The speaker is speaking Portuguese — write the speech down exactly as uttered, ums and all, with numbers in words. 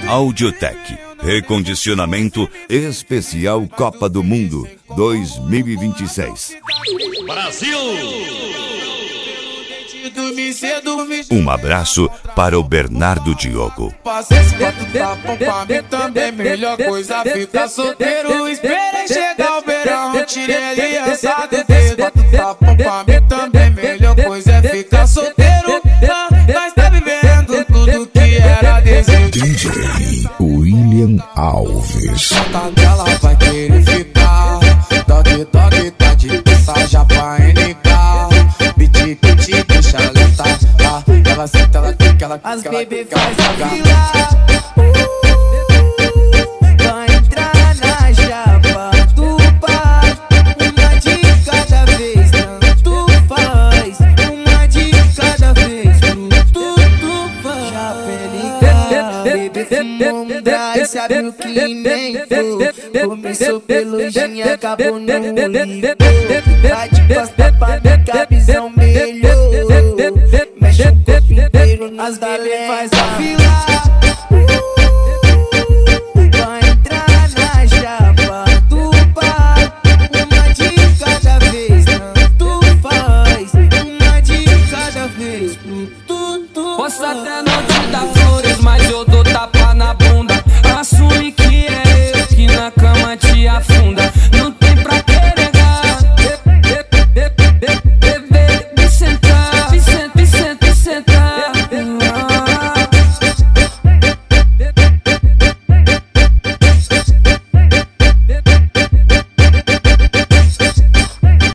Audiotec, recondicionamento especial Copa do Mundo dois mil e vinte e seis. Brasil! Um abraço para o Bernardo Diogo. Também melhor coisa ficar solteiro. Esperei chegar o verão, tirei aliança do dedo. Também melhor coisa é ficar solteiro. Nós tá vivendo tudo que era desejo. D J William Alves. A dela vai querer ficar. Toque, toque, tá de passagem pra N K. Piti, piti, deixa ela tá. Ela senta, ela fica, ela fica. As bebê faz a fila. Vai entrar na chapa do pai. Uma de cada vez, tanto faz. Uma de cada vez, tudo faz. Já bebê fumou um dry, sabe o que inventou. Começou pelo gin, acabou no limpo. Tá de costa pra mim, que a visão melhorou. Mexe o corpo inteiro, as bebê faz a fila. Vai entrar na chapa do pai. Uma de cada vez, tanto faz. Uma de cada vez, tudo. Posso até não te dar flores, mas eu dou